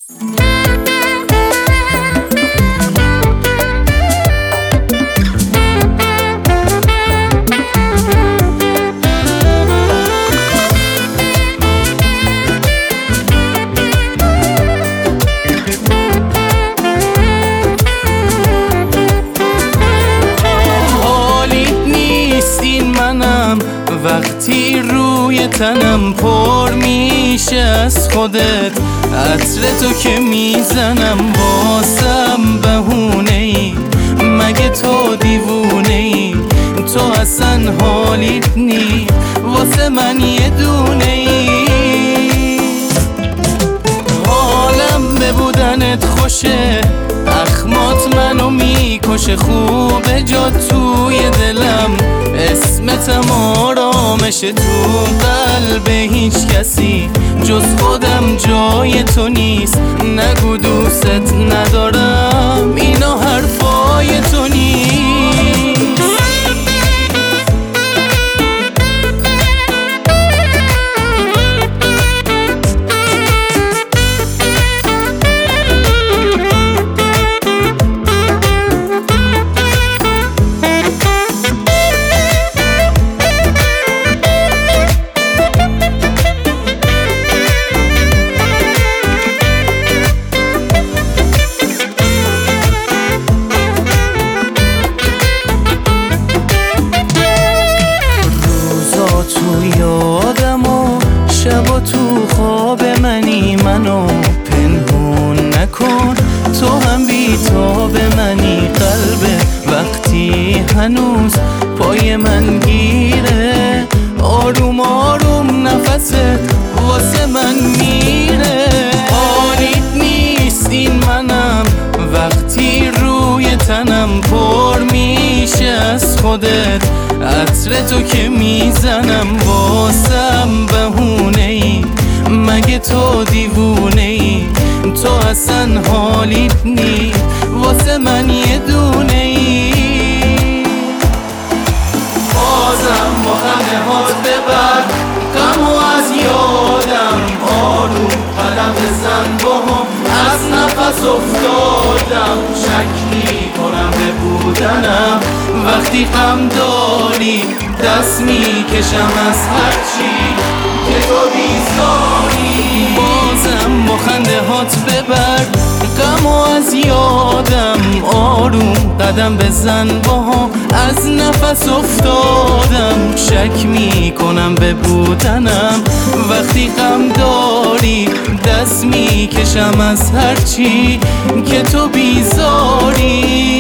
وقتی روی تنم پر میشه از خودت، عطر تو که میزنم واسم بهونه ای، مگه تو دیوونه ای؟ تو اصلا حالیت نی واسه من یه دونه ای. حالم به بودنت خوشه، اخمات منو میکشه، خوبه جا توی دلم، اسمتم آرامشه، تو قلب هیچ کسی جز خودم جای تو نیست. نگو دوست ندارم، اینا حرفای تو نیست. تو یادم و شبا تو خواب منی، منو پنهون نکن، تو هم بی‌تاب منی. قلب وقتی هنوز پای من گیره، آروم آروم نفست واسه من میره. حالیت نیست این منم وقتی روی تنم پر میشه از خودت، عطر تو که میزنم واسم بهونه ای، مگه تو دیوونه ای؟ تو اصلا حالیت نی واسه من یه دونه ای. بازم با خندهات ببر غمو از یادم، آروم قدم بزن باهم، از نفس افتادم، شک میکنم به بودنم، وقتی غم داری دست میکشم از هرچی که تو بیزاری. بازم با خنده هات ببر غمو از یادم، آروم قدم بزن باهم، از نفس افتادم، شک میکنم به بودنم، وقتی غم داری دست میکشم از هرچی که تو بیزاری.